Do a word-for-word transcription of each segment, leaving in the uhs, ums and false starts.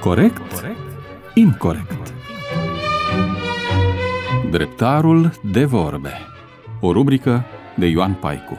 Corect? Incorect. Dreptarul de vorbe. O rubrică de Ioan Paicu.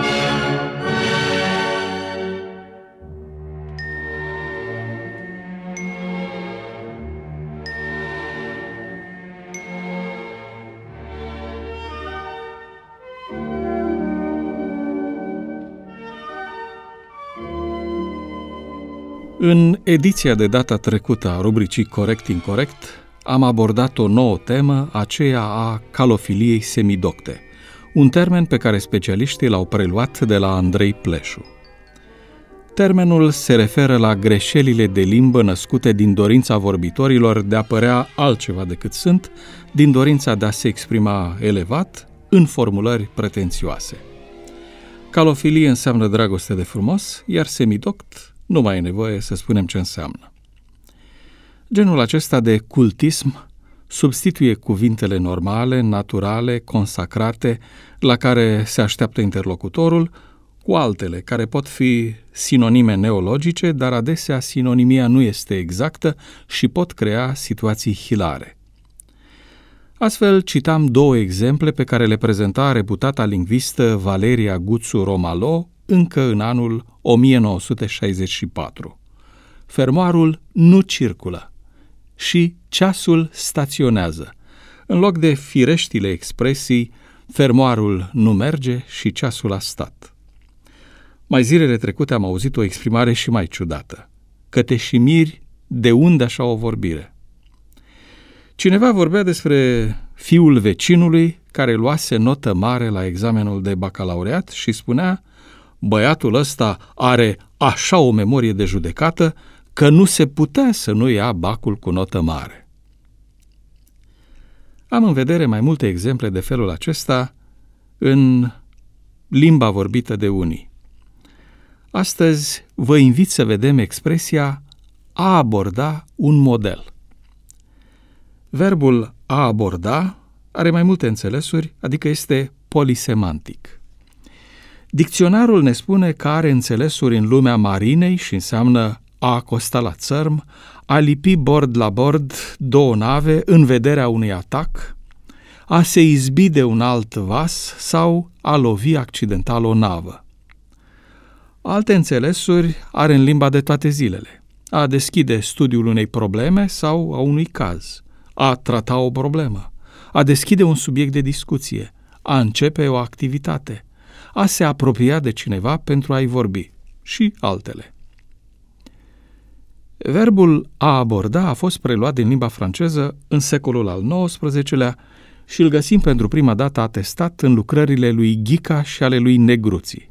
În ediția de data trecută a rubricii Corect-Incorect am abordat o nouă temă, aceea a calofiliei semidocte, un termen pe care specialiștii l-au preluat de la Andrei Pleșu. Termenul se referă la greșelile de limbă născute din dorința vorbitorilor de a părea altceva decât sunt, din dorința de a se exprima elevat în formulări pretențioase. Calofilie înseamnă dragoste de frumos, iar semidoct nu mai e nevoie să spunem ce înseamnă. Genul acesta de cultism substituie cuvintele normale, naturale, consacrate, la care se așteaptă interlocutorul, cu altele care pot fi sinonime neologice, dar adesea sinonimia nu este exactă și pot crea situații hilare. Astfel, citam două exemple pe care le prezenta reputata lingvistă Valeria Guțu-Romalo încă în anul o mie nouă sute șaizeci și patru. Fermoarul nu circulă și ceasul staționează. În loc de fireștile expresii, fermoarul nu merge și ceasul a stat. Mai zilele trecute am auzit o exprimare și mai ciudată. Că te și miri, de unde așa o vorbire? Cineva vorbea despre fiul vecinului care luase notă mare la examenul de bacalaureat și spunea: băiatul ăsta are așa o memorie de judecată că nu se putea să nu ia bacul cu notă mare. Am în vedere mai multe exemple de felul acesta în limba vorbită de unii. Astăzi vă invit să vedem expresia a aborda un model. Verbul a aborda are mai multe înțelesuri, adică este polisemantic. Dicționarul ne spune că are înțelesuri în lumea marinei și înseamnă a acosta la țărm, a lipi bord la bord două nave în vederea unui atac, a se izbi de un alt vas sau a lovi accidental o navă. Alte înțelesuri are în limba de toate zilele: a deschide studiul unei probleme sau a unui caz, a trata o problemă, a deschide un subiect de discuție, a începe o activitate, a se apropia de cineva pentru a-i vorbi și altele. Verbul a aborda a fost preluat din limba franceză în secolul al nouăsprezecelea și îl găsim pentru prima dată atestat în lucrările lui Ghica și ale lui Negruții.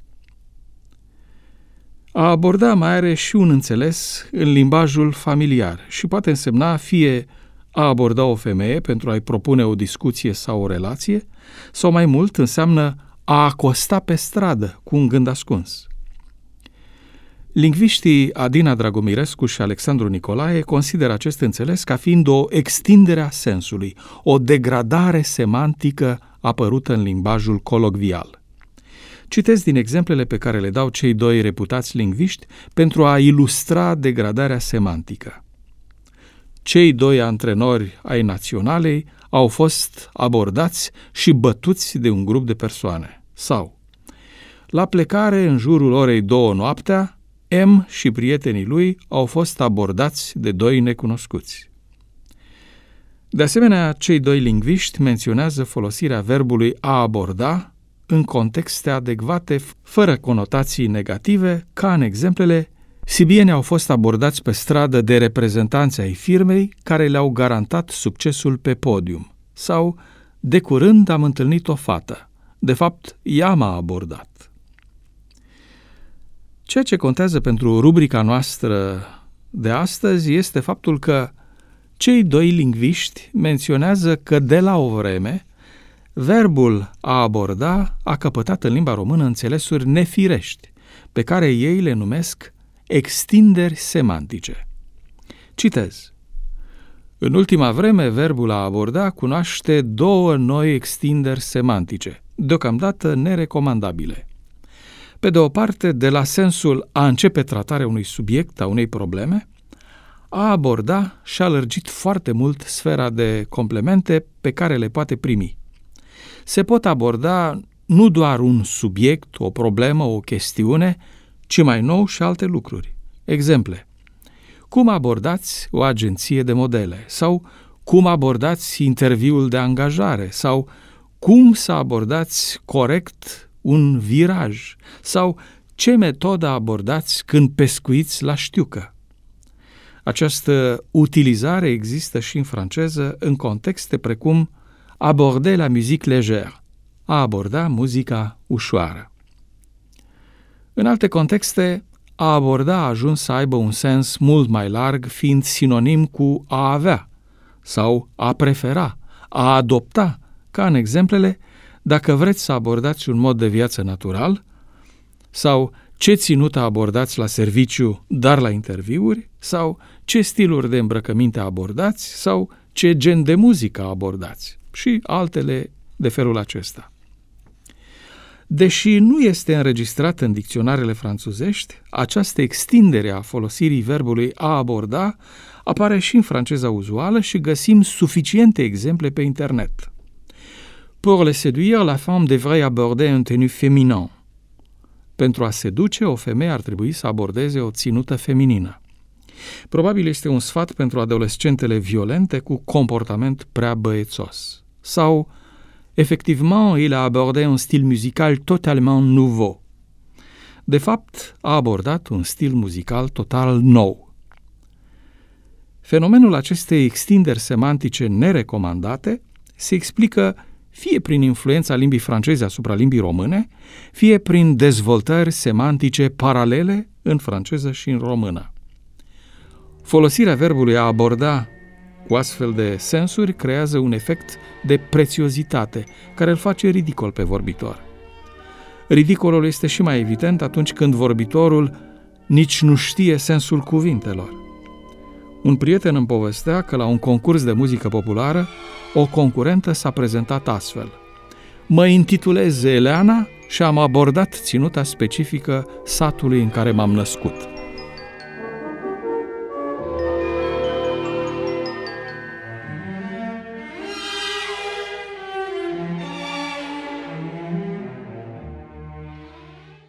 A aborda mai are și un înțeles în limbajul familiar și poate însemna fie a aborda o femeie pentru a-i propune o discuție sau o relație, sau mai mult înseamnă a acosta pe stradă cu un gând ascuns. Lingviștii Adina Dragomirescu și Alexandru Nicolae consideră acest înțeles ca fiind o extindere a sensului, o degradare semantică apărută în limbajul colocvial. Citez din exemplele pe care le dau cei doi reputați lingviști pentru a ilustra degradarea semantică. Cei doi antrenori ai Naționalei au fost abordați și bătuți de un grup de persoane. Sau, la plecare în jurul orei două noaptea, M și prietenii lui au fost abordați de doi necunoscuți. De asemenea, cei doi lingviști menționează folosirea verbului a aborda în contexte adecvate, fără conotații negative, ca în exemplele: sibienii au fost abordați pe stradă de reprezentanți ai firmei care le-au garantat succesul pe podium, sau de curând am întâlnit o fată, de fapt ea m-a abordat. Ceea ce contează pentru rubrica noastră de astăzi este faptul că cei doi lingviști menționează că de la o vreme verbul a aborda a căpătat în limba română înțelesuri nefirești, pe care ei le numesc extinderi semantice. Citez: în ultima vreme, verbul a aborda cunoaște două noi extinderi semantice, deocamdată nerecomandabile. Pe de o parte, de la sensul a începe tratarea unui subiect, a unei probleme, A aborda și-a lărgit foarte mult sfera de complemente pe care le poate primi. Se pot aborda nu doar un subiect, o problemă, o chestiune, ci mai nou și alte lucruri. Exemple: cum abordați o agenție de modele? Sau cum abordați interviul de angajare? Sau cum să abordați corect un viraj? Sau ce metodă abordați când pescuiți la știucă? Această utilizare există și în franceză în contexte precum aborder la musique légère, a aborda muzica ușoară. În alte contexte, a aborda a ajuns să aibă un sens mult mai larg, fiind sinonim cu a avea sau a prefera, a adopta, ca în exemplele dacă vreți să abordați un mod de viață natural sau ce ținută abordați la serviciu, dar la interviuri, sau ce stiluri de îmbrăcăminte abordați sau ce gen de muzică abordați și altele de felul acesta. Deși nu este înregistrată în dicționarele franțuzești, această extindere a folosirii verbului a aborda apare și în franceza uzuală și găsim suficiente exemple pe internet. Pour le séduire, la femme devrait aborder un tenue féminin. Pentru a seduce, o femeie ar trebui să abordeze o ținută feminină. Probabil este un sfat pentru adolescentele violente cu comportament prea băiețos. Sau, effectivement, il a abordé un stil musical totalement nouveau. De fapt, a abordat un stil muzical total nou. Fenomenul acestei extinderi semantice nerecomandate se explică fie prin influența limbii franceze asupra limbii române, fie prin dezvoltări semantice paralele în franceză și în română. Folosirea verbului a aborda cu astfel de sensuri creează un efect de prețiozitate care îl face ridicol pe vorbitor. Ridicolul este și mai evident atunci când vorbitorul nici nu știe sensul cuvintelor. Un prieten îmi povestea că la un concurs de muzică populară o concurentă s-a prezentat astfel: mă intitulez Eleana și am abordat ținuta specifică satului în care m-am născut.